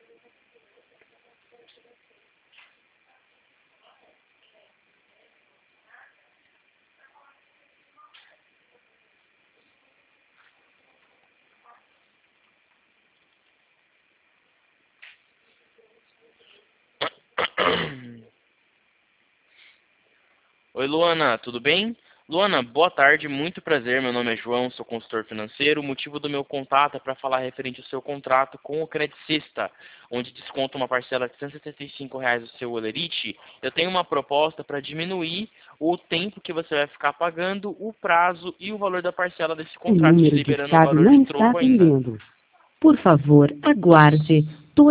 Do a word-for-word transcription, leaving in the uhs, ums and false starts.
Oi, Luana, tudo bem? Luana, boa tarde, muito prazer. Meu nome é João, sou consultor financeiro. O motivo do meu contato é para falar referente ao seu contrato com o Credicista, onde desconta uma parcela de cento e setenta e cinco reais do seu Olerite. Eu tenho uma proposta para diminuir o tempo que você vai ficar pagando, o prazo e o valor da parcela desse O contrato, te número liberando um discado valor não de está troco ainda. atendendo. Por favor, aguarde.